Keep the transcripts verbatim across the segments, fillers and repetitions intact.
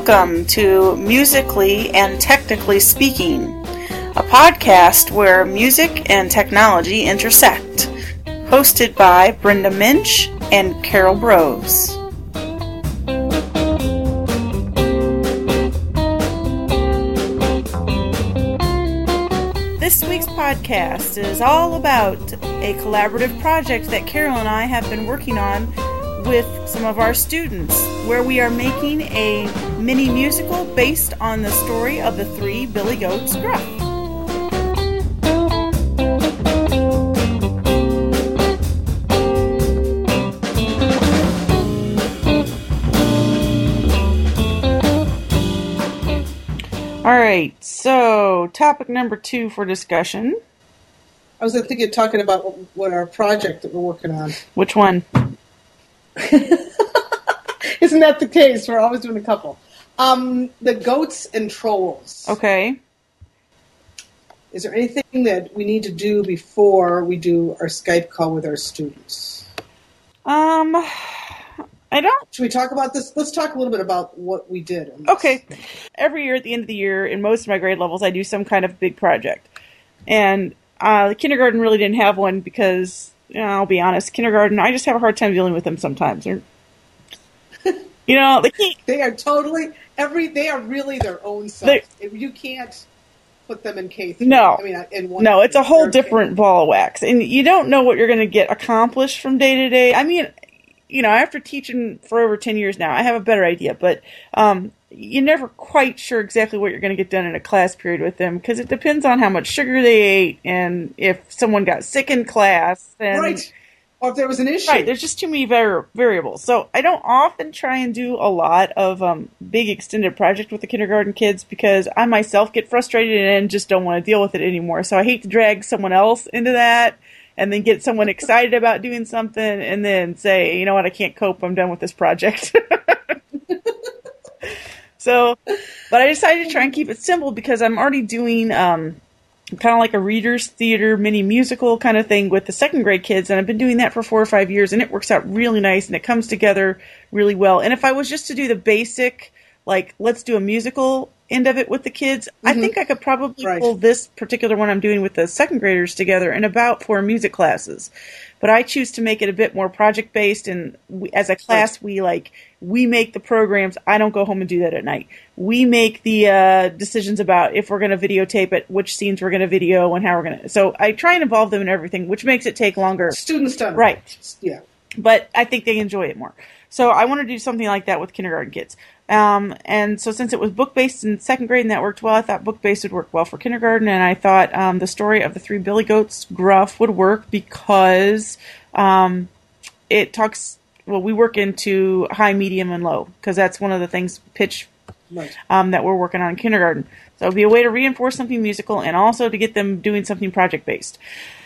Welcome to Musically and Technically Speaking, a podcast where music and technology intersect, hosted by Brenda Minch and Carol Brose. This week's podcast is all about a collaborative project that Carol and I have been working on with some of our students, where we are making a mini musical based on the story of the three Billy Goats Gruff. Alright, so topic number two for discussion. I was thinking of talking about what our project that we're working on. Which one? Isn't that the case? We're always doing a couple. Um, the Goats and Trolls. Okay. Is there anything that we need to do before we do our Skype call with our students? Um, I don't. Should we talk about this? Let's talk a little bit about what we did. Okay. Every year at the end of the year, in most of my grade levels, I do some kind of big project. And uh, the kindergarten really didn't have one because, you know, I'll be honest, kindergarten, I just have a hard time dealing with them sometimes. They're, you know, they can't. They are totally, every, they are really their own self. You can't put them in K three. No. I mean, in one no, it's a whole K. different ball of wax. And you don't know what you're going to get accomplished from day to day. I mean, you know, after teaching for over ten years now, I have a better idea. But um, you're never quite sure exactly what you're going to get done in a class period with them, because it depends on how much sugar they ate and if someone got sick in class. And, right. Or if there was an issue. Right. There's just too many vari- variables. So I don't often try and do a lot of um, big extended project with the kindergarten kids, because I myself get frustrated and just don't want to deal with it anymore. So I hate to drag someone else into that and then get someone excited about doing something and then say, you know what, I can't cope, I'm done with this project. So, but I decided to try and keep it simple because I'm already doing um, kind of like a reader's theater mini musical kind of thing with the second grade kids, and I've been doing that for four or five years, and it works out really nice, and it comes together really well. And if I was just to do the basic, like, let's do a musical end of it with the kids, mm-hmm. I think I could probably right. pull this particular one I'm doing with the second graders together in about four music classes. But I choose to make it a bit more project-based, and we, as a class, we like we make the programs. I don't go home and do that at night. We make the uh, decisions about if we're going to videotape it, which scenes we're going to video, and how we're going to. So I try and involve them in everything, which makes it take longer. Students done it. Right. Yeah. But I think they enjoy it more. So I want to do something like that with kindergarten kids. Um, and so since it was book-based in second grade and that worked well, I thought book-based would work well for kindergarten. And I thought um, the story of the three Billy Goats Gruff would work because um, it talks, well, we work into high, medium, and low, because that's one of the things, pitch, right. um, that we're working on in kindergarten. So it would be a way to reinforce something musical and also to get them doing something project-based.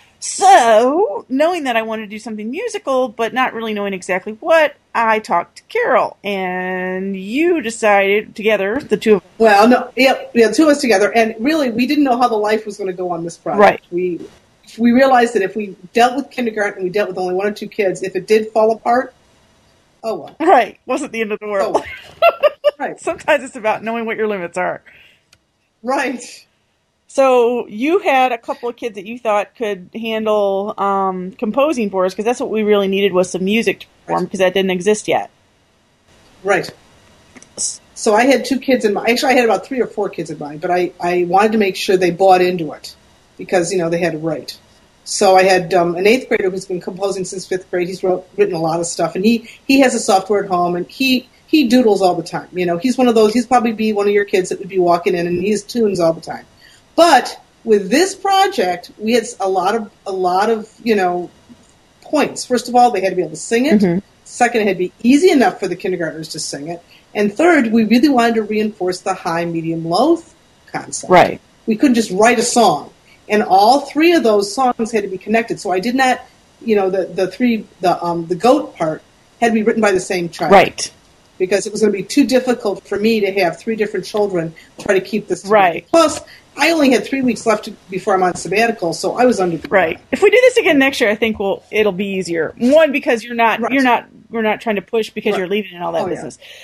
So, knowing that I wanted to do something musical, but not really knowing exactly what, I talked to Carol, and you decided together, the two of us. Well, no, yeah, yeah, two of us together, and really, we didn't know how the life was going to go on this project. Right. We we realized that if we dealt with kindergarten, we dealt with only one or two kids. If it did fall apart, oh well. Right, wasn't the end of the world. Oh, well. Right. Sometimes it's about knowing what your limits are. Right. So you had a couple of kids that you thought could handle um, composing for us, because that's what we really needed, was some music to perform, because that didn't exist yet. Right. So I had two kids in mind. Actually, I had about three or four kids in mind, but I, I wanted to make sure they bought into it because, you know, they had to write. So I had um, an eighth grader who's been composing since fifth grade. He's wrote, written a lot of stuff, and he, he has a software at home, and he, he doodles all the time. You know, he's one of those, he's probably be one of your kids that would be walking in, and he has tunes all the time. But with this project, we had a lot of a lot of you know points. First of all, they had to be able to sing it. Mm-hmm. Second, it had to be easy enough for the kindergartners to sing it. And third, we really wanted to reinforce the high, medium, low concept. Right. We couldn't just write a song, and all three of those songs had to be connected. So I did not, you know, the the three the um the goat part had to be written by the same child. Right. Because it was going to be too difficult for me to have three different children try to keep this together. Right. Plus, I only had three weeks left to, before I'm on sabbatical, so I was under. Right. If we do this again next year, I think we'll it'll be easier. One, because you're not right. you're not we're not trying to push because right. you're leaving and all that oh, business. Yeah.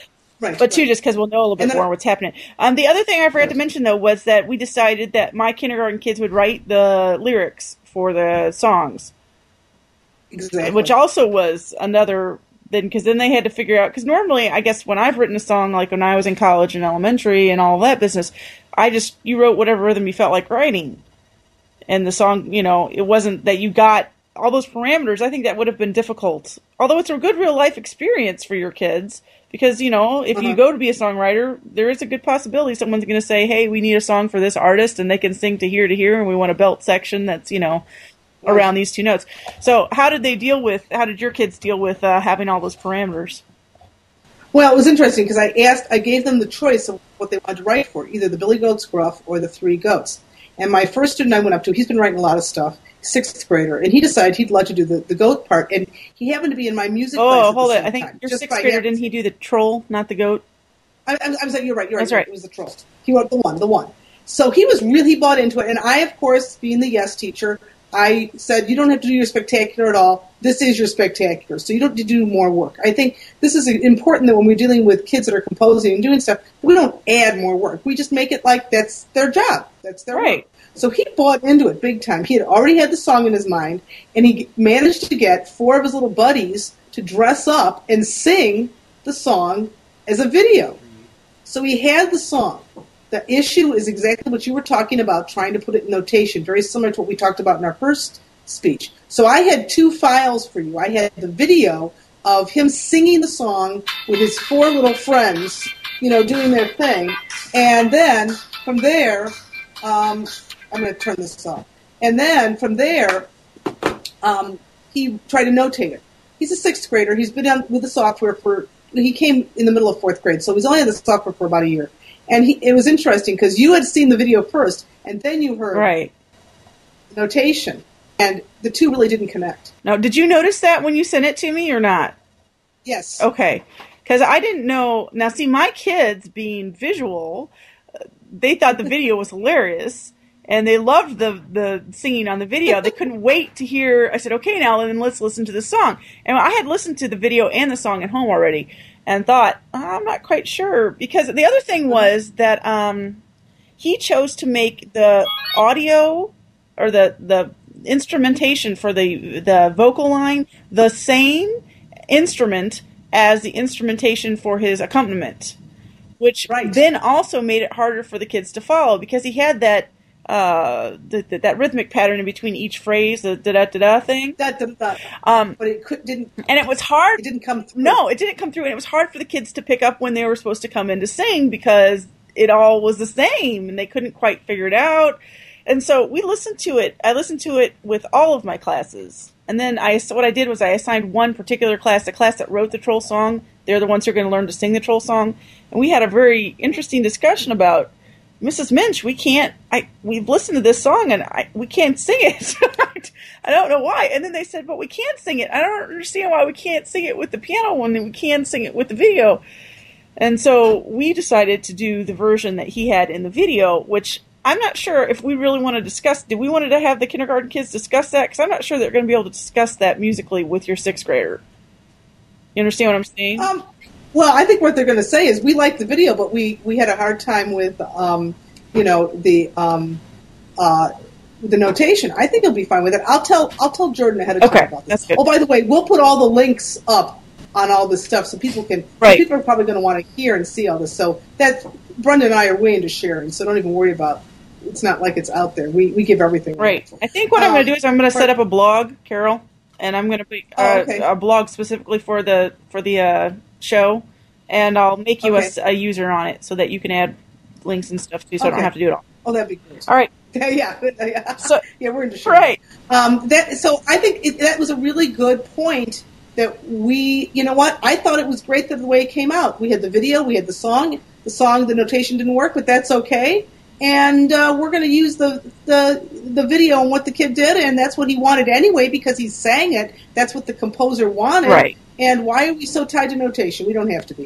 Right, but two, right. just because we'll know a little bit then, more what's happening. Um, the other thing I forgot to mention, though, was that we decided that my kindergarten kids would write the lyrics for the songs. Exactly. Which also was another, then because then they had to figure out, because normally, I guess, when I've written a song, like when I was in college and elementary and all that business, I just, you wrote whatever rhythm you felt like writing. And the song, you know, it wasn't that you got all those parameters. I think that would have been difficult. Although it's a good real life experience for your kids. Because, you know, if uh-huh. you go to be a songwriter, there is a good possibility someone's going to say, hey, we need a song for this artist, and they can sing to here to here, and we want a belt section that's, you know, around these two notes. So how did they deal with, how did your kids deal with uh, having all those parameters? Well, it was interesting because I asked, I gave them the choice of what they wanted to write for, either the Billy Goat's Gruff or the Three Goats. And my first student I went up to, he's been writing a lot of stuff, sixth grader, and he decided he'd love to do the, the goat part, and he happened to be in my music oh, class. Oh, hold it. I think time, your sixth grader, didn't he do the troll, not the goat? I, I, I was like, you're right, you're right. That's right. It was the troll. He wrote the one, the one. So he was really bought into it, and I, of course, being the yes teacher, I said, you don't have to do your spectacular at all. This is your spectacular, so you don't have to do more work. I think this is important that when we're dealing with kids that are composing and doing stuff, we don't add more work. We just make it like that's their job. That's their right. work. So he bought into it big time. He had already had the song in his mind, and he managed to get four of his little buddies to dress up and sing the song as a video. So he had the song. The issue is exactly what you were talking about, trying to put it in notation, very similar to what we talked about in our first speech. So I had two files for you. I had the video of him singing the song with his four little friends, you know, doing their thing. And then from there, um, I'm going to turn this off. And then from there, um, he tried to notate it. He's a sixth grader. He's been on with the software for, he came in the middle of fourth grade, so he's only on the software for about a year. And he, it was interesting because you had seen the video first, and then you heard right. the notation, and the two really didn't connect. Now, did you notice that when you sent it to me or not? Yes. Okay. Because I didn't know. Now, see, my kids being visual, they thought the video was hilarious, and they loved the, the singing on the video. They couldn't wait to hear. I said, okay, now then let's listen to the song. And I had listened to the video and the song at home already, and thought, oh, I'm not quite sure. Because the other thing was that um, he chose to make the audio or the, the instrumentation for the the vocal line the same instrument as the instrumentation for his accompaniment, which right. then also made it harder for the kids to follow because he had that uh, the, the, that rhythmic pattern in between each phrase, the da-da-da-da thing. Da-da-da. Um, but it could, didn't... And it was hard. It didn't come through. No, it didn't come through, and it was hard for the kids to pick up when they were supposed to come in to sing because it all was the same, and they couldn't quite figure it out. And so we listened to it. I listened to it with all of my classes. And then I, so what I did was I assigned one particular class, the class that wrote the troll song. They're the ones who are going to learn to sing the troll song. And we had a very interesting discussion about, Missus Minch, we can't, I, we've listened to this song and I, we can't sing it. I don't know why. And then they said, but we can't sing it. I don't understand why we can't sing it with the piano when we can sing it with the video. And so we decided to do the version that he had in the video, which I'm not sure if we really want to discuss. Did we wanted to have the kindergarten kids discuss that? Because I'm not sure they're going to be able to discuss that musically with your sixth grader. You understand what I'm saying? Um, well, I think what they're going to say is we like the video, but we, we had a hard time with, um, you know, the um, uh, the notation. I think he'll be fine with it. I'll tell I'll tell Jordan ahead of okay, time about this. That's good. Oh, by the way, we'll put all the links up on all this stuff so people can. Right. People are probably going to want to hear and see all this. So that Brenda and I are way into sharing, so don't even worry about. It's not like it's out there. We we give everything. Right. I think what um, I'm going to do is I'm going to set up a blog, Carol, and I'm going to put uh, oh, okay. a blog specifically for the for the uh, show, and I'll make you okay. a, a user on it so that you can add links and stuff too, so okay. I don't have to do it all. Oh, that'd be great. All right. yeah, yeah. So, yeah, we're into sharing. Right. Um, that so I think it, that was a really good point. That we, you know what? I thought it was great that the way it came out. We had the video, we had the song. The song, the notation didn't work, but that's okay. And uh, we're going to use the, the the video and what the kid did, and that's what he wanted anyway because he sang it. That's what the composer wanted. Right. And why are we so tied to notation? We don't have to be.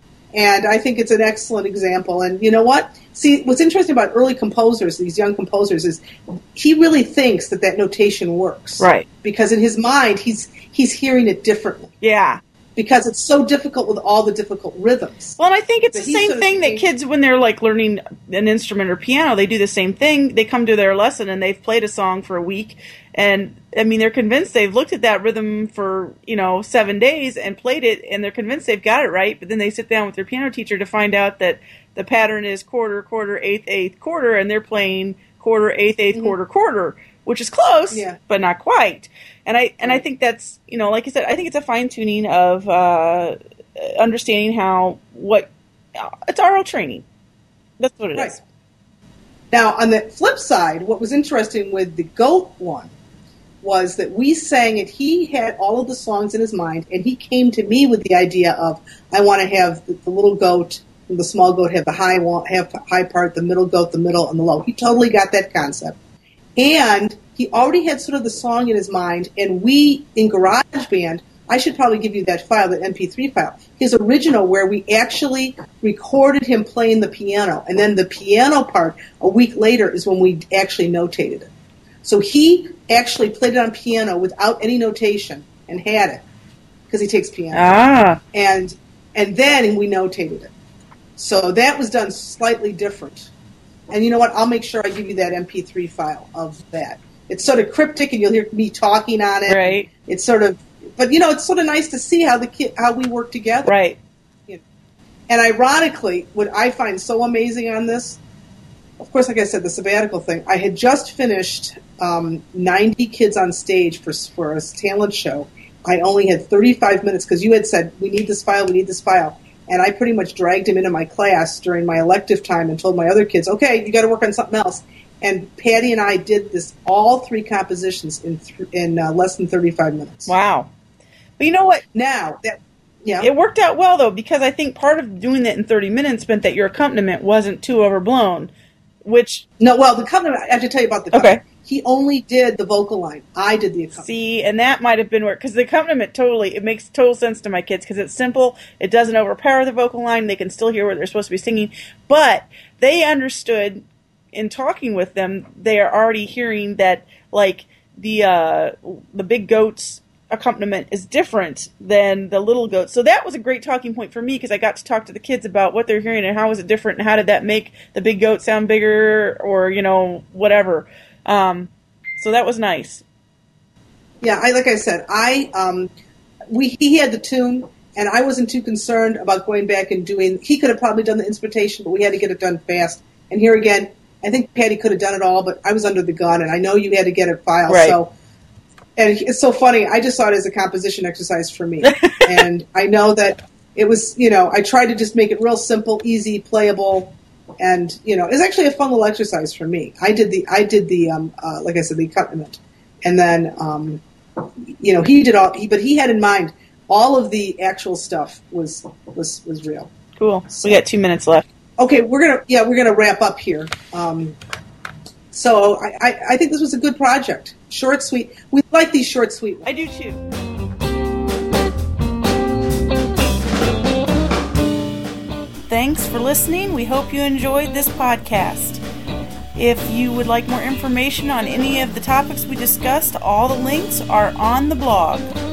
And I think it's an excellent example. And you know what? See, what's interesting about early composers, these young composers, is he really thinks that that notation works. Right. Because in his mind, he's he's hearing it differently. Yeah. because it's so difficult with all the difficult rhythms. Well, and I think it's But the he's same sort of thing that thinking- kids, when they're like learning an instrument or piano, they do the same thing. They come to their lesson and they've played a song for a week, and I mean, they're convinced they've looked at that rhythm for, you know, seven days and played it, and they're convinced they've got it right, but then they sit down with their piano teacher to find out that the pattern is quarter, quarter, eighth, eighth, quarter, and they're playing quarter, eighth, eighth, mm-hmm. quarter, quarter, which is close, yeah. but not quite. And I and right. I think that's, you know, like I said, I think it's a fine tuning of uh, understanding how what uh, it's oral training. That's what it right. is. Now, on the flip side, what was interesting with the goat one was that we sang it. He had all of the songs in his mind, and he came to me with the idea of, I want to have the, the little goat and the small goat have the high have the high part, the middle goat, the middle, and the low. He totally got that concept. And he already had sort of the song in his mind, and we, in GarageBand, I should probably give you that file, that M P three file, his original, where we actually recorded him playing the piano, and then the piano part, a week later, is when we actually notated it. So he actually played it on piano without any notation and had it, because he takes piano. Ah. And, and then we notated it. So that was done slightly different. And you know what? I'll make sure I give you that M P three file of that. It's sort of cryptic, and you'll hear me talking on it. Right. It's sort of, but you know, it's sort of nice to see how the kid, how we work together. Right. You know. And ironically, what I find so amazing on this, of course, like I said, the sabbatical thing. I had just finished um, ninety kids on stage for for a talent show. I only had thirty-five minutes because you had said we need this file, we need this file. And I pretty much dragged him into my class during my elective time and told my other kids, okay, you got to work on something else. And Patty and I did this, all three compositions in th- in uh, less than thirty-five minutes. Wow. But you know what? Now, that, yeah. It worked out well, though, because I think part of doing that in thirty minutes meant that your accompaniment wasn't too overblown, which... No, well, the accompaniment, I have to tell you about the accompaniment. Okay. He only did the vocal line. I did the accompaniment. See, and that might have been where, because the accompaniment totally, it makes total sense to my kids, because it's simple, it doesn't overpower the vocal line, they can still hear what they're supposed to be singing, but they understood, in talking with them, they are already hearing that, like, the uh, the big goat's accompaniment is different than the little goat. So that was a great talking point for me, because I got to talk to the kids about what they're hearing and how is it different, and how did that make the big goat sound bigger, or, you know, whatever. Um, so that was nice. Yeah, I like I said, I um, we he had the tune, and I wasn't too concerned about going back and doing. He could have probably done the instrumentation, but we had to get it done fast. And here again, I think Patty could have done it all, but I was under the gun, and I know you had to get it filed. Right. So, and it's so funny. I just saw it as a composition exercise for me, and I know that it was. You know, I tried to just make it real simple, easy, playable. And, you know, it's actually a fun little exercise for me. I did the, I did the, um, uh, like I said, the accompaniment. And then, um, you know, he did all, he, but he had in mind all of the actual stuff was, was, was real. Cool. So, we got two minutes left. Okay. We're going to, yeah, we're going to wrap up here. Um, so I, I, I think this was a good project. Short, sweet. We like these short, sweet ones. I do too. Thanks for listening. We hope you enjoyed this podcast. If you would like more information on any of the topics we discussed, all the links are on the blog.